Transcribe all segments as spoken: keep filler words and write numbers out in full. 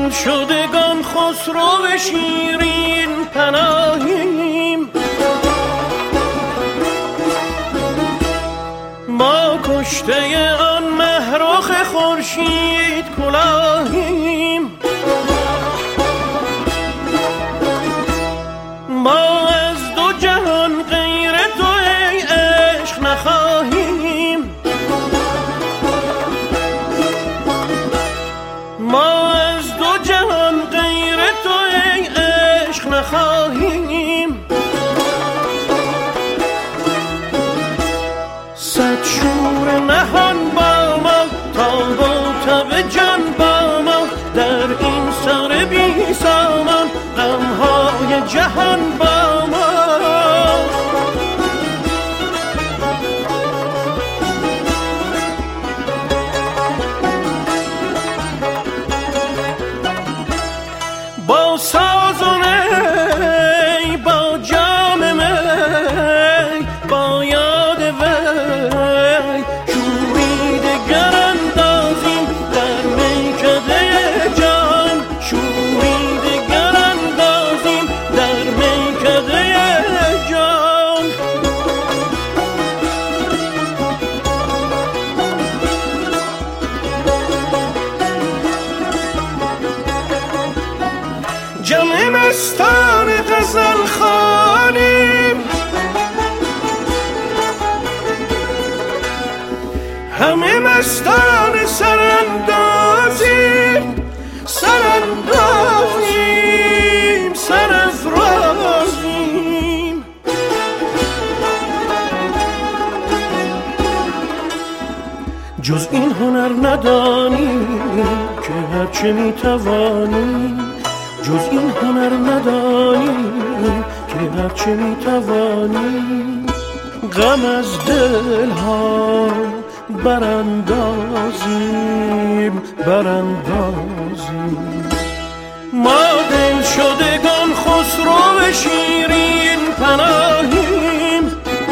شدگان خسرو شیرین پناهیم، ما کشته آن مهرخ خورشید کلاهیم، ما از دو جهان غیر تو ای عشق نخواهیم، ما از دو جهان غیر تو ای عشق نخواهیم. صد شور نهان با ما، تاب و تب جان با ما، در این سر بی سامان غمهای جهان با ما. با ساز و نی، با جام می، با یاد وی شوری دگر اندازیم در میکده جان، شوری دگر اندازیم در میکده جان. جمع مستان غزل خوانیم، همه مستان سراندازیم، سراندازیم، سرافرازیم. جز این هنر ندانیم که هرچه میتوانیم، جز این هنر ندانیم که هرچه میتوانیم. غم از دلها براندازیم، براندازیم. ما دل شدگان خسرو شیرین پناهیم،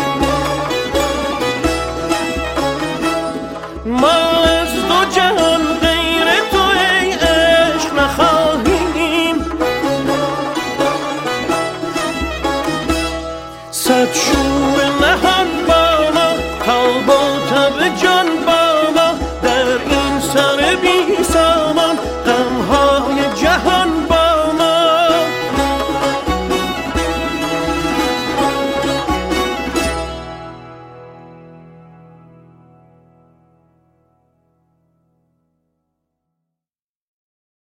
ما از دو جهان غیر تو ای عشق نخواهیم. صد شور نهان با